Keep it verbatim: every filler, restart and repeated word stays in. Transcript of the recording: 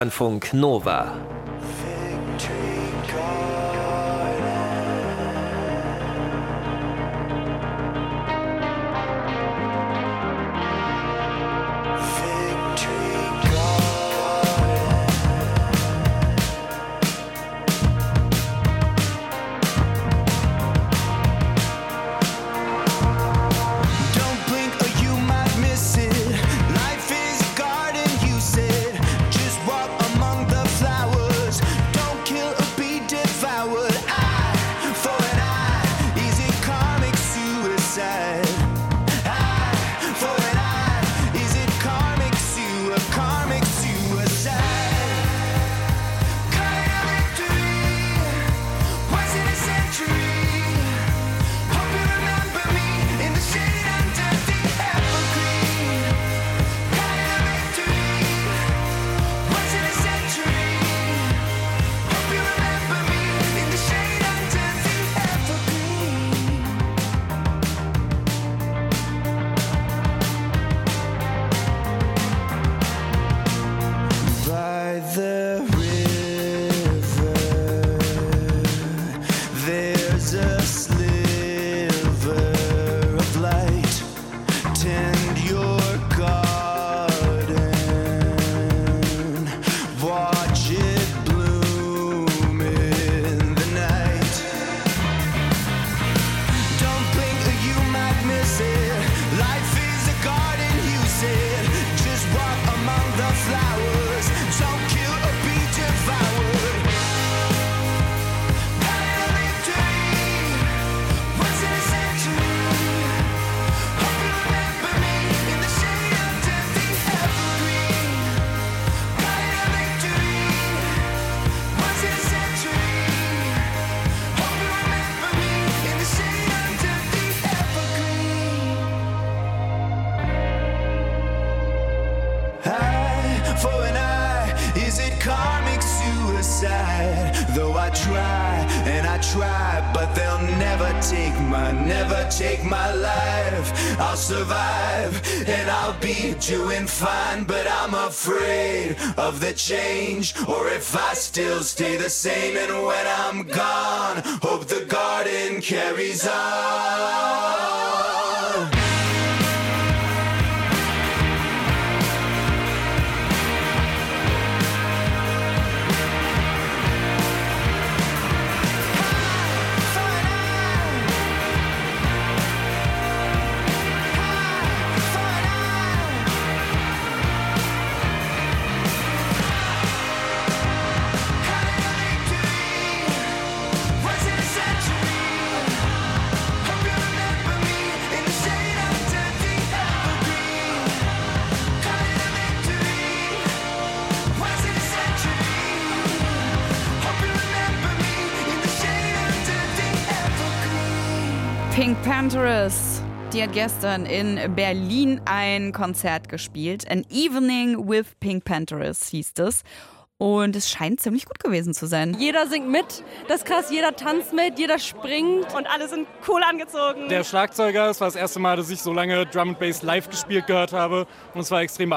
Funk Nova. Though I try and I try, but they'll never take my, never take my life. I'll survive and I'll be doing fine, but I'm afraid of the change, or if I still stay the same. And when I'm gone, hope the garden carries on. Pink Panthers, die hat gestern in Berlin ein Konzert gespielt. An Evening with Pink Panthers hieß es. Und es scheint ziemlich gut gewesen zu sein. Jeder singt mit, das ist krass, jeder tanzt mit, jeder springt. Und alle sind cool angezogen. Der Schlagzeuger, es war das erste Mal, dass ich so lange Drum and Bass live gespielt gehört habe. Und es war extrem